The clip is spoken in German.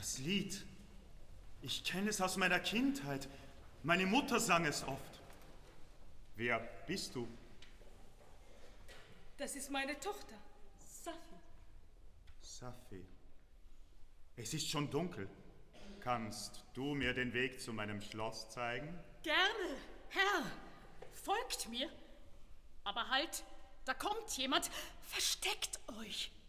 Das Lied. Ich kenne es aus meiner Kindheit. Meine Mutter sang es oft. Wer bist du? Das ist meine Tochter, Safi. Safi. Es ist schon dunkel. Kannst du mir den Weg zu meinem Schloss zeigen? Gerne, Herr. Folgt mir. Aber halt, da kommt jemand. Versteckt euch.